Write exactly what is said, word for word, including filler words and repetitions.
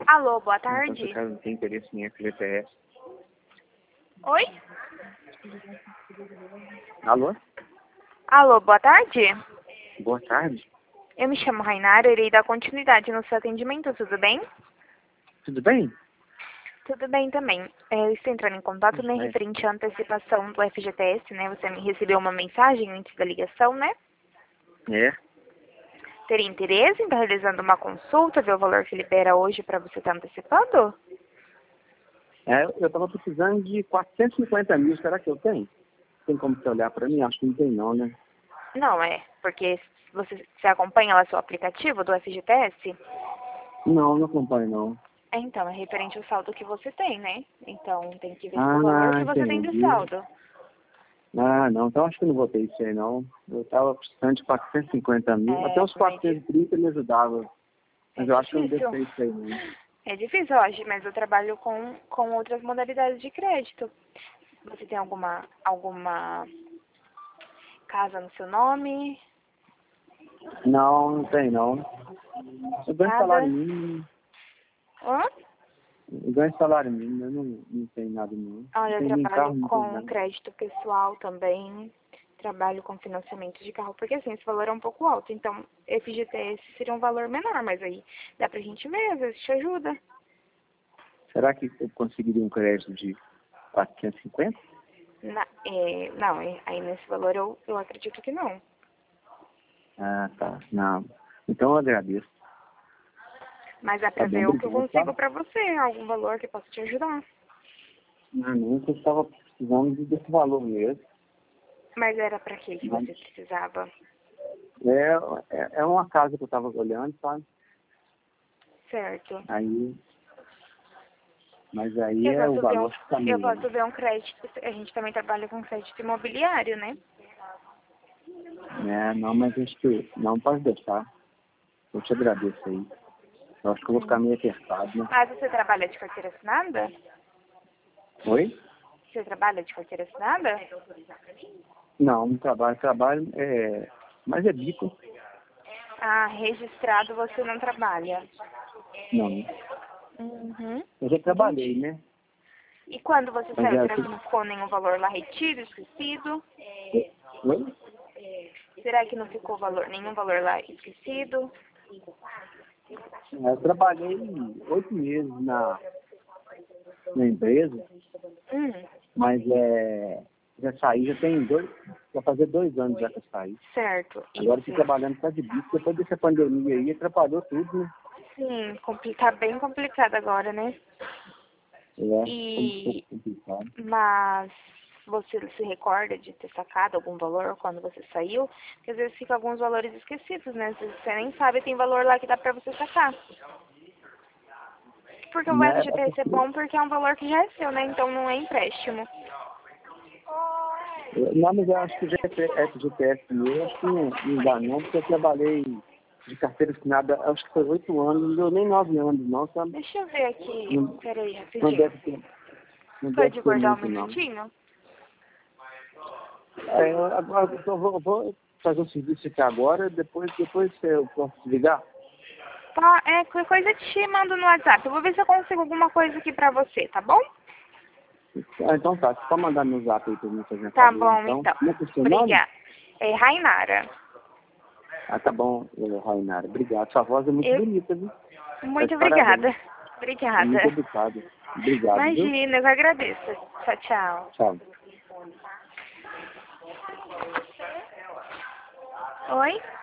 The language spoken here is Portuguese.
Alô, boa Então, se o tarde. cara não tem interesse em F G T S. Oi? Alô? Alô, boa tarde. Boa tarde. Eu me chamo Rainara, irei dar continuidade no seu atendimento, tudo bem? Tudo bem? Tudo bem também. É, Eu estou entrando em contato, né, É. referente à antecipação do F G T S, né? Você me recebeu uma mensagem antes da ligação, né? É. Teria interesse em estar realizando uma consulta, ver o valor que libera hoje para você estar antecipando? É, eu estava precisando de quatrocentos e cinquenta mil. Será que eu tenho? Tem como você olhar para mim? Acho que não tem não, né? Não, é, porque você, você acompanha lá seu aplicativo do F G T S? Não, não acompanho não. É, então, é referente ao saldo que você tem, né? Então, tem que ver o valor Ah, que você tem de entendi. saldo. Ah, não. Então acho que eu não vou ter isso aí não. Eu estava precisando de quatrocentos e cinquenta mil. Até É, os mas quatrocentos e trinta me ajudava. é Mas eu acho que eu não devo difícil. ter isso aí não. É difícil hoje, mas eu trabalho com, com outras modalidades de crédito. Você tem alguma, alguma casa no seu nome? Não, não tem não. Eu ganho Nada? salário mínimo. Hã? Eu ganho salário mínimo, eu não, não tenho nada não. Não Olha, eu tenho nem trabalho carro, não tenho com nada. crédito pessoal também. Trabalho com financiamento de carro, porque assim, esse valor é um pouco alto. Então, F G T S seria um valor menor, mas aí dá pra gente ver, às vezes te ajuda. Será que eu conseguiria um crédito de quatrocentos e cinquenta? Na, é, não, é- aí nesse valor eu, eu acredito que não. Ah, tá. Não. Então eu agradeço. Mas dá Tá pra bom, ver o que eu obrigado, tá? consigo pra você, algum valor que possa te ajudar. Não, não, eu estava precisando desse valor mesmo. Mas era pra quê que Mas você precisava? é, é, é uma casa que eu estava olhando, sabe? Certo. Aí, mas aí Eu é o posso ver um, valor que está eu meio. posso ver um crédito, a gente também trabalha com crédito imobiliário, né? Né? Não, mas acho que não pode deixar. Eu te agradeço aí. Eu acho que eu vou ficar Hum. meio apertado, né? Mas você trabalha de carteira assinada? Oi? Você trabalha de carteira assinada? Não, não trabalho, trabalho, é, mas é bico. Ah, registrado você não trabalha. Não. Uhum. Eu já trabalhei, Entendi. né? E quando você Mas saiu, é será que assim. não ficou nenhum valor lá retido, esquecido? Oi? Será que não ficou valor, nenhum valor lá esquecido? Eu trabalhei oito meses na, na empresa, Hum, mas é, já saí, já tem dois, vai fazer dois anos já que eu saí. certo. E Agora estou você? trabalhando só de bico, depois dessa pandemia aí, atrapalhou tudo, né? Sim, compli- tá bem complicado agora, né? É, foi um pouco E, complicado. mas você se recorda de ter sacado algum valor quando você saiu? Porque às vezes ficam alguns valores esquecidos, né? Às vezes você nem sabe, tem valor lá que dá pra você sacar. Porque o Né? É F G T S é porque, bom porque é um valor que já é seu, né? Então não é empréstimo. não, mas eu acho que o G P S meu, acho que não, não dá não, porque eu trabalhei de carteira assinada, acho que foi oito anos, não deu nem nove anos não, sabe? Deixa eu ver aqui. Não, Peraí, não rapidinho. deve ter, não deve Pode ter guardar um muito não. minutinho? É, eu- agora eu vou, eu vou fazer um serviço aqui agora, depois, depois eu posso ligar. Tá, é, qualquer coisa eu te mando no WhatsApp. Eu vou ver se eu consigo alguma coisa aqui pra você, tá bom? Ah, então tá, você pode mandar no zap aí pra mim fazer um Tá favor, bom, então. então. Como é que é o seu nome? Obrigada. É Rainara. Ah, tá bom, eh, Rainara, obrigado. Sua voz é muito Eu, bonita, viu? Tá muito de parabéns. obrigada. É muito Obrigada. educado. Obrigado, viu? Imagina, eu agradeço. Tchau, tchau. Tchau. Oi?